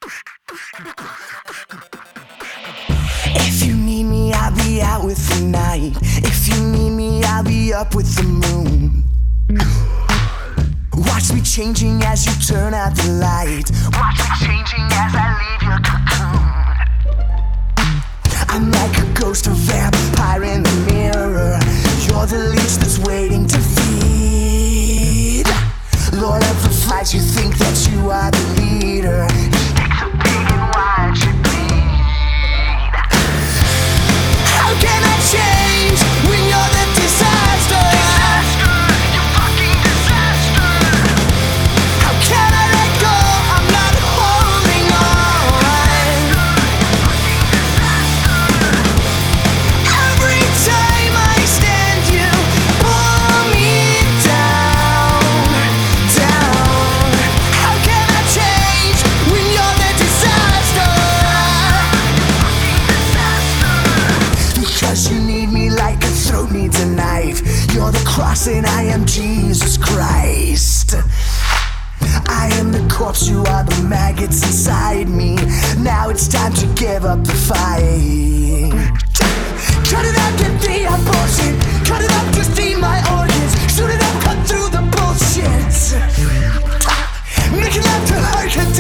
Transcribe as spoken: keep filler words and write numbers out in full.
If you need me, I'll be out with the night. If you need me, I'll be up with the moon. Watch me changing as you turn out the light. Watch me changing as I leave your cocoon. I'm like a ghost, a vampire in the mirror. You're the leech that's waiting to feed. Lord of the flies, you think that you are the leader. You stick the pig and watch it bleed. How can I change when you're the disaster? Disaster, you fucking disaster. How can I let go? I'm not holding on. Every time I stand, you pull me down, down. How can I change when you're the disaster? Because you need me like a throat needs a knife. You're the cross and I am Jesus Christ. I am the corpse, you are the maggots inside me. Now it's time to give up the fight. Cut it out, get the abortion. Cut it up, just feed my organs. Shoot it up, cut through the bullshit. Make it up to hurt,